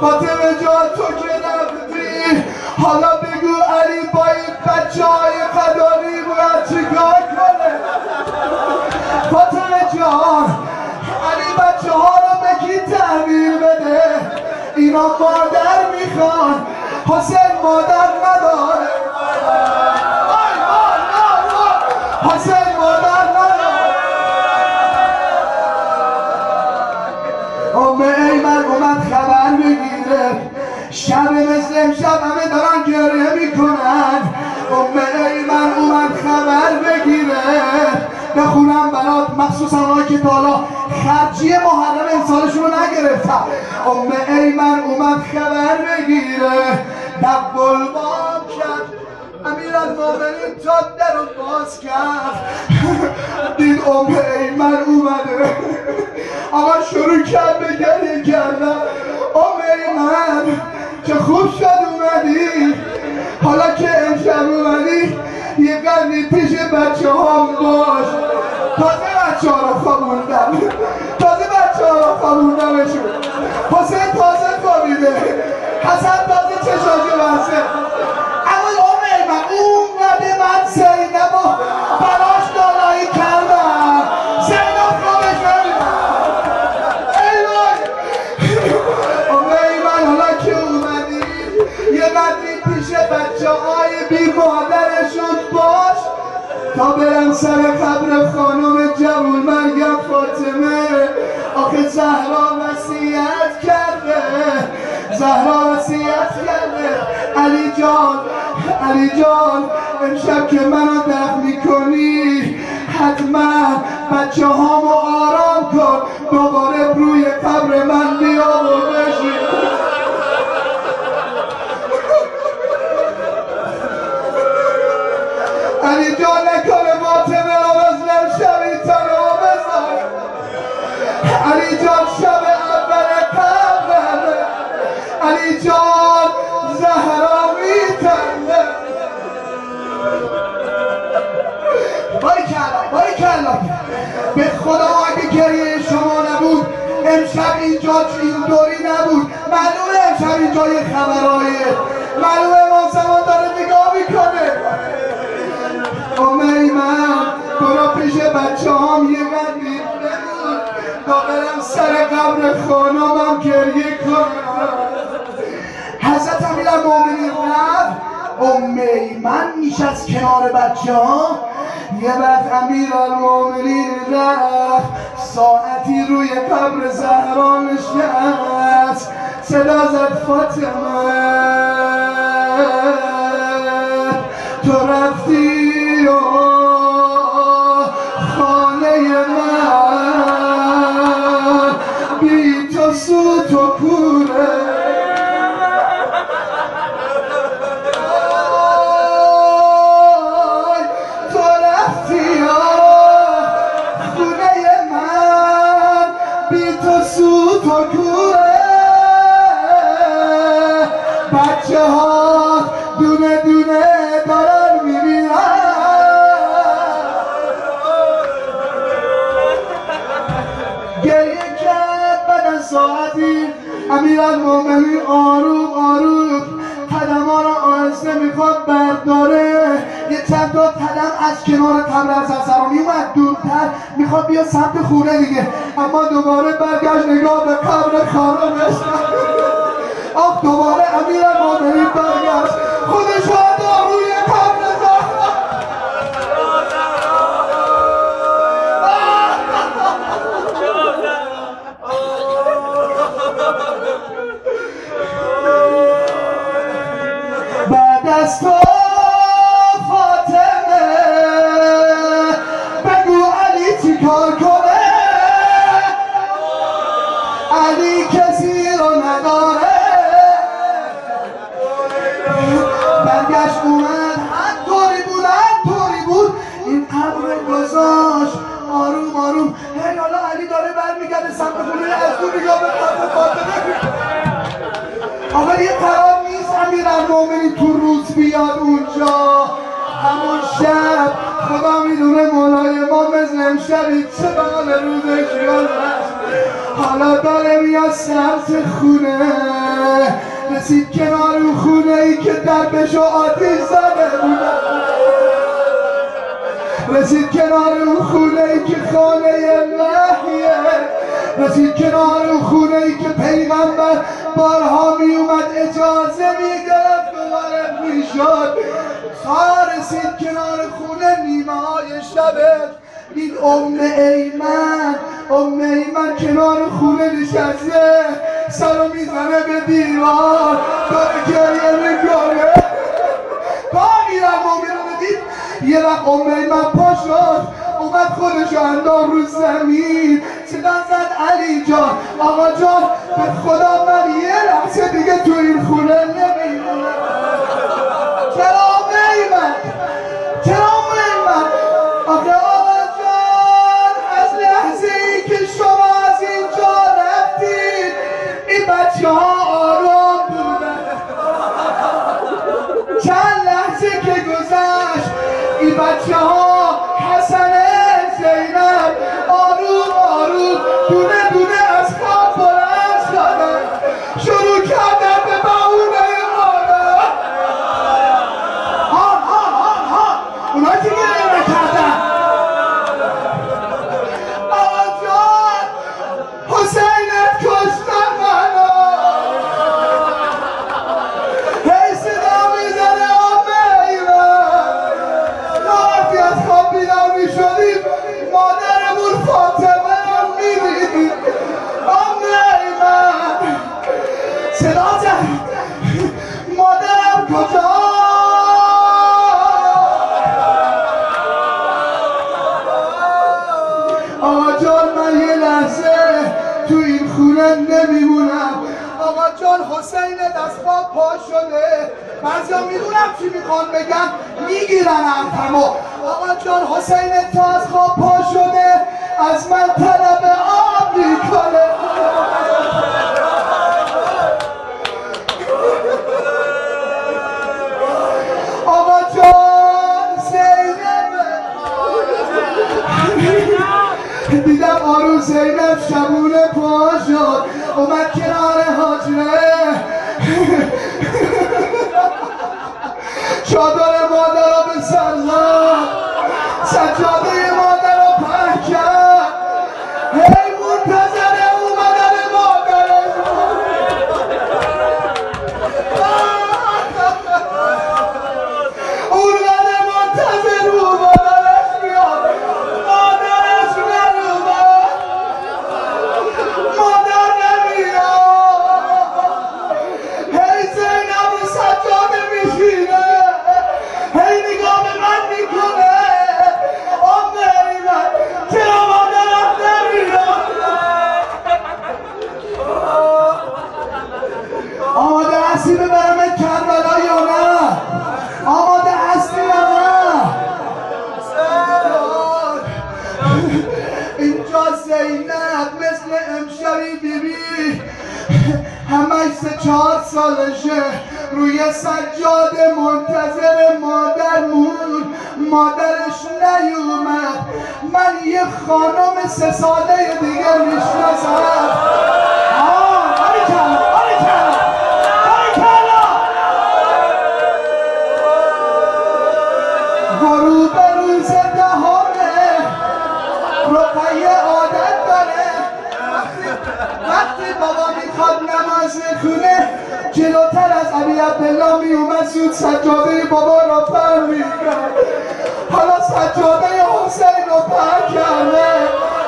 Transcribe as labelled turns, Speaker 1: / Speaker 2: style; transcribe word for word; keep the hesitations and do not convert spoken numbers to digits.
Speaker 1: فاطمه جان تو که رفتی حالا بگو علی با این بچه های قداری باید چیکار کنه؟ فاطمه جان علی بچه ها رو به کی تحویل بده؟ اینا مادر میخوان، حسین مادر نداره. حسین مادر نداره. ام ایمن اومد خبر بگیره، شب مثل امشب همه دارن گریه میکنن. ام ایمن اومد خبر بگیره، بخونم برات مخصوصا اونایی که تا حالا خرجی محرم امسالشون رو نگرفتن. ام ایمن اومد خبر بگیره، دبل بام کرد، امیرالمومنین تا در رو باز کرد، دید ام ایمن اومده. آقا شروع کرد به گریه کردن. ام ایمن چه خوب شد اومدی، حالا که امشب اومدی یه قدری پیش بچه هم باش. تازه بچه ها رو خوابوندم، تازه بچه ها رو خوابوندمشون. حسین تازه خوابیده، حسن تازه چشاشو بسته. اما ام ایمن اومده من زینب و براش دارایی کردم. زینب خوابش نمیدم. ام ایمن حالا که اومدی یه قدری پیش بچه های بی مادرشون باش تا برن سر قبر خانم جوانمرگ فاطمه. آخه زهرا وصیت کرده، زهرا وصیت کرده. علی جان، علی جان امشب که منو دفن میکنی حتما بچه هامو آرام کن، دوباره روی قبر من بیا و بشین. علی جان نکنه فاطمه رو بزنم شبی تنها بزن. علی جان شب اول قبر، علی جان زهرا میتنه. باری کلا باری کلا به خدا اگه گریه شما نبود امشب اینجا این دوری نبود. معلومه امشب اینجا یه خبرایه، معلومه امام زمان داره نگاه میکنه. ام ایمن برو پیش بچه هم یه قدری بمون تا برم سر قبر خانمم گریه کنم. حضرت امیرالمومنین رفت، ام ایمن نشست کنار بچه ها. یه وقت امیرالمومنین رفت، ساعتی روی قبر زهرا نشست، صدا زد فاطمه تو رفتی و خانه من بی تو سوت و کوره. تو رفتی و خونه من بی تو سوت و کوره. بچه ها دونه دونه دارن میبینن. گریه کرد. بعد از ساعتی امیرالمومنین آروم آروم قدما را آهسته میخواد برداره. یه چند تا قدم از کنار قبر از سرامی اومد دورتر، میخواد بیا سمت خونه دیگه، اما دوباره برگشت نگاه به قبر خانمش. آخ دوباره امیرالمومنین برگشت، خودش رو روی قبر زهرا. بعد از تو فاطمه بگو علی چی کار کنه؟ علی کسی رو نداره. برگشت اومد، هر طوری بود هر طوری بود این قبر گذاشت آروم آروم. هی حالا علی داره برمیگرده سمت خونه، از دور نگاه به قبر فاطمه. آقا یه قرار نیست امیرالمومنین تو روز بیاد اونجا. همون شب خدا میدونه مولای ما مثل امشبی چه بال روزش گذشت. حالا داره میاد سمت خونه. رسید کنار اون خونه ای که دربشو آتیش زده بودن، رسید کنار اون خونه ای که خانه وحیه، رسید کنار اون خونه ای که پیغمبر بارها می اومد اجازه می گرفت و وارد می شد. تا رسید کنار خونه نیمه های شبه، این ام ایمن ام ایمن کنار خونه نشسته، سرو میزنه به دیوار، داره گریه میکنه. تا میرم مومنون دید یه وقت ام ایمن پا شد، اومد خودشو انداخت رو زمین، صدا زد علی جان، آقا جان، به خدا من یه لحظه دیگه تو این خونه نمیمونم. چرا ام ایمن؟ چرا ام ایمن؟ آخه آقا جان، از لحظه ای که شما از اینجا رفتید این بچه ها آرام بودن. چند لحظه که گذشت این بچه ها حسنه زینب آروم آروم دونه دونه از خواب بلند شدن، شروع کردن به بهونه مادر. ها ها ها ها اونا که گریه نکردن. آقا جان، حسینت کشتن منو. هی صدا میزنه ام ایمن. وقتی از خواب بیدار میشدیم مادرمون فاطمه رو میدیدیم. ام ایمن صدا زد مادرم کجا؟ آقا جان، من یه لحظه تو این خونه نمیمونم. آقا جان، حسینت از خواب پا شده. بعضیا میدونم چی میخوان بگن، میگیرن حرفمو. آقا جان، حسینت تا از خواب پا شده، از من طلب آب میکنه. آقا جان، زینب دیدم آروم زینب شبونه پا شد، اومد کنار حاجره، چادر مادر رو به سر زد، سجاده مادر رو پهن کرد. هی منتظر اومدن مادرش بود. اونقدر منتظر بود مادرش بیاد، مادرش نمیاد، مادر نمیاد. هی زینب رو سجاده میشینه، هی نگاه به من میکنه. ام ایمن چرا مادرم نمیاد؟ آماده هستی ببرمت کربلا یا نه؟ آماده هستی یا نه؟ اینجا زینب مثل امشبی بیبی همش سه چهار سالشه روی سجاده منتظر مادر مون، مادرش نیومد. من یه خانم سه ساله دیگه میشناسم. آه باریکلا باریکلا باریکلا. غروب روز دهانه، رقیه عادت داره وقتی بابا میخواد نماز خونه جلوتر از علی عبدالله می اومد زود سجاده بابا را پر میکرد. حالا سجاده حسین رو پر کرده.